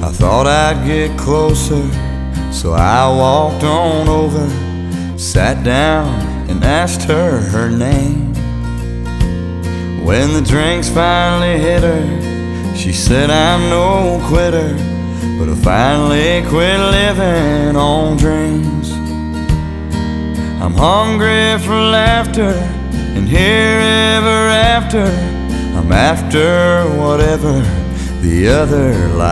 I thought I'd get closer, so I walked on over, sat down and asked her her name. When the drinks finally hit her, she said, I'm no quitter, but I finally quit living on dreams. I'm hungry for laughter, and here ever after, I'm after whatever the other life